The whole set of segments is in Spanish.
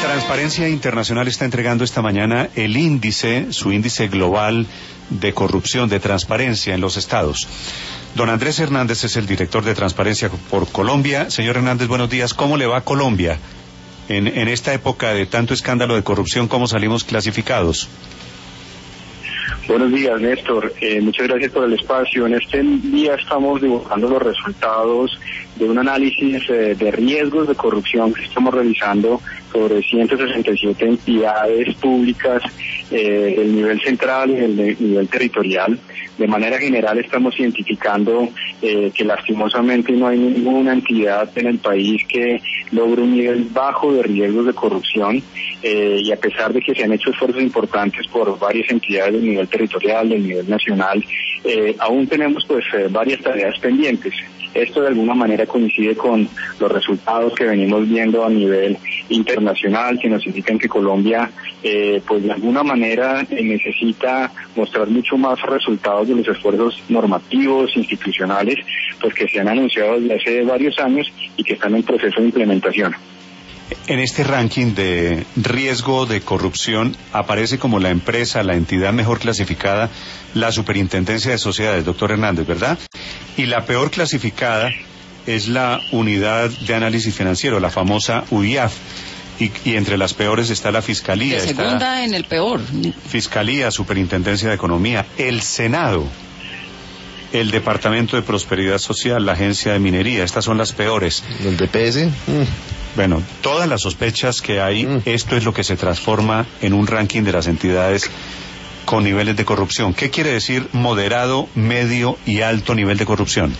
Transparencia Internacional está entregando esta mañana su índice global de corrupción, de transparencia en los estados. Don Andrés Hernández es el director de Transparencia por Colombia. Señor Hernández, buenos días. ¿Cómo le va a Colombia en esta época de tanto escándalo de corrupción? ¿Cómo salimos clasificados? Buenos días, Néstor. Muchas gracias por el espacio. En este día estamos dibujando los resultados de un análisis de riesgos de corrupción que estamos realizando sobre 167 entidades públicas del nivel central y del nivel territorial. De manera general estamos identificando que lastimosamente no hay ninguna entidad en el país que logre un nivel bajo de riesgos de corrupción, y a pesar de que se han hecho esfuerzos importantes por varias entidades del nivel territorial, del nivel nacional, aún tenemos varias tareas pendientes. Esto de alguna manera coincide con los resultados que venimos viendo a nivel internacional, que nos indican que Colombia de alguna manera necesita mostrar mucho más resultados de los esfuerzos normativos, institucionales, que se han anunciado desde hace varios años y que están en proceso de implementación. En este ranking de riesgo de corrupción aparece como la empresa, la entidad mejor clasificada, la Superintendencia de Sociedades, doctor Hernández, ¿verdad? Y la peor clasificada es la Unidad de Análisis Financiero, la famosa UIAF. Y entre las peores está la Fiscalía. De segunda en el peor. Fiscalía, Superintendencia de Economía, el Senado, el Departamento de Prosperidad Social, la Agencia de Minería. Estas son las peores. ¿El DPS? Bueno, todas las sospechas que hay, esto es lo que se transforma en un ranking de las entidades con niveles de corrupción. ¿Qué quiere decir moderado, medio y alto nivel de corrupción?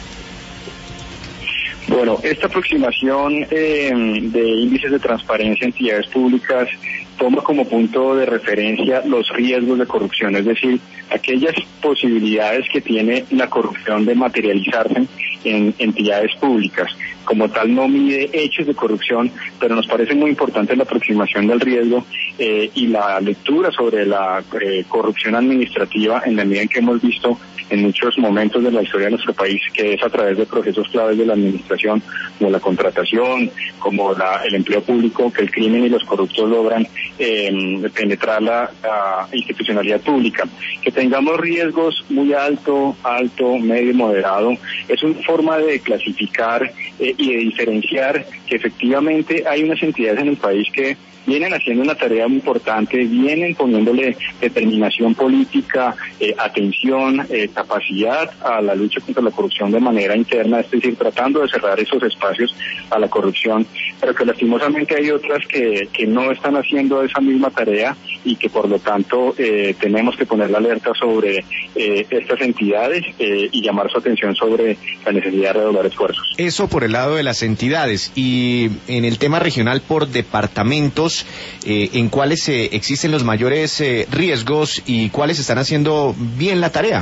Bueno, esta aproximación de índices de transparencia en entidades públicas toma como punto de referencia los riesgos de corrupción, es decir, aquellas posibilidades que tiene la corrupción de materializarse en entidades públicas. Como tal no mide hechos de corrupción, pero nos parece muy importante la aproximación del riesgo y la lectura sobre la corrupción administrativa, en la medida en que hemos visto en muchos momentos de la historia de nuestro país, que es a través de procesos claves de la administración, como la contratación, como el empleo público, que el crimen y los corruptos logran penetrar la institucionalidad pública. Que tengamos riesgos muy alto, medio y moderado, es una forma de clasificar y de diferenciar que efectivamente hay unas entidades en el país que vienen haciendo una tarea muy importante, vienen poniéndole determinación política, atención, capacidad a la lucha contra la corrupción de manera interna, es decir, tratando de cerrar esos espacios a la corrupción, pero que lastimosamente hay otras que no están haciendo esa misma tarea y que por lo tanto tenemos que poner la alerta sobre estas entidades y llamar su atención sobre la necesidad de redoblar esfuerzos. Eso por el lado de las entidades, y en el tema regional por departamentos, en cuáles existen los mayores riesgos y cuáles están haciendo bien la tarea.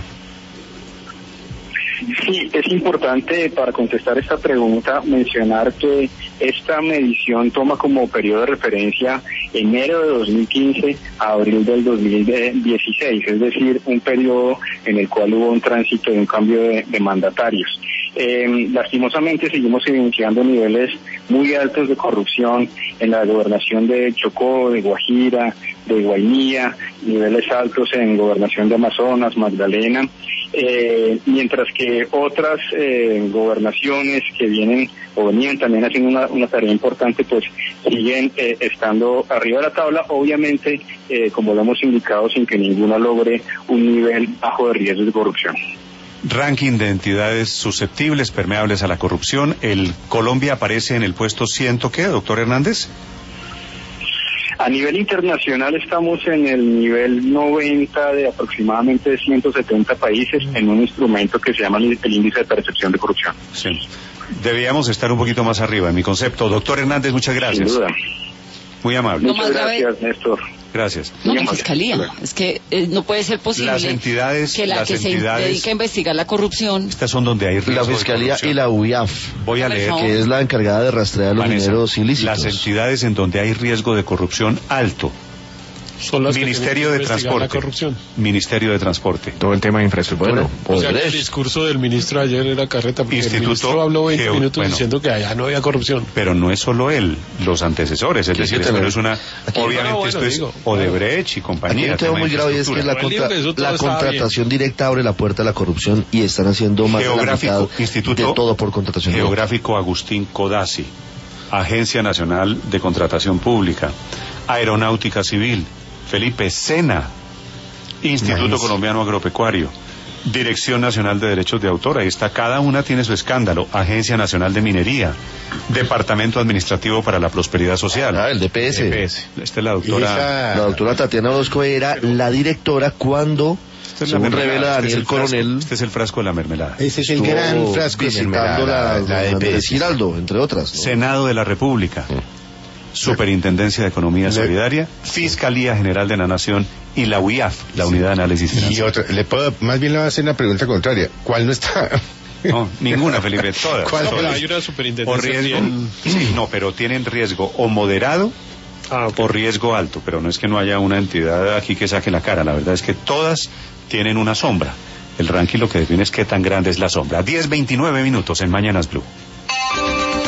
Sí, es importante para contestar esta pregunta mencionar que esta medición toma como periodo de referencia enero de 2015 a abril del 2016, es decir, un periodo en el cual hubo un tránsito de un cambio de mandatarios. Lastimosamente seguimos evidenciando niveles muy altos de corrupción en la gobernación de Chocó, de Guajira, de Guainía, niveles altos en gobernación de Amazonas, Magdalena, mientras que otras gobernaciones que venían también haciendo una tarea importante, siguen estando arriba de la tabla, obviamente, como lo hemos indicado, sin que ninguna logre un nivel bajo de riesgo de corrupción. Ranking de entidades susceptibles, permeables a la corrupción. Colombia aparece en el puesto 100, ¿qué, doctor Hernández? A nivel internacional estamos en el nivel 90 de aproximadamente 170 países en un instrumento que se llama el índice de percepción de corrupción. Sí. Debíamos estar un poquito más arriba, en mi concepto. Doctor Hernández, muchas gracias. Sin duda. Muy amable. Muchas gracias, Néstor. Gracias. No, la Fiscalía. Es que no puede ser posible que se dedique a investigar la corrupción. Estas son donde hay riesgo. La Fiscalía y la UIAF. Voy a leer. Que es la encargada de rastrear los dineros ilícitos. Las entidades en donde hay riesgo de corrupción alto. son las Ministerio de Transporte. La corrupción. Ministerio de Transporte. Todo el tema de infraestructura. Bueno, o sea, el discurso del ministro ayer era carreta, porque el ministro habló 20 minutos diciendo que allá no había corrupción. Pero no es solo él, los antecesores, es decir, esto no es una... Obviamente esto es Odebrecht y compañía. Aquí un tema muy grave es que la contratación directa abre la puerta a la corrupción y están haciendo más de la mitad Instituto de todo por contratación Geográfico directa. Agustín Codazzi, Agencia Nacional de Contratación Pública, Aeronáutica Civil, Felipe Sena, Instituto Colombiano Agropecuario, Dirección Nacional de Derechos de Autor, ahí está, cada una tiene su escándalo, Agencia Nacional de Minería, Departamento Administrativo para la Prosperidad Social. El DPS. Esta es la doctora... La doctora Tatiana Orozco era la directora cuando... Según revela Daniel Coronel, este es el frasco de la mermelada. Ese es el gran frasco visitando la de Giraldo, entre otras, ¿no? Senado de la República, Superintendencia de Economía Solidaria, Fiscalía General de la Nación y la UIAF, la Unidad de Análisis Financiero. Y más bien le voy a hacer una pregunta contraria. ¿Cuál no está? No, ninguna, Felipe, todas. ¿Cuál? Todas. Hay una superintendencia. O riesgo, sí, no, pero tienen riesgo o moderado o riesgo alto, pero no es que no haya una entidad aquí que saque la cara, la verdad es que todas tienen una sombra. El ranking lo que define es qué tan grande es la sombra. 10:29 en Mañanas Blue.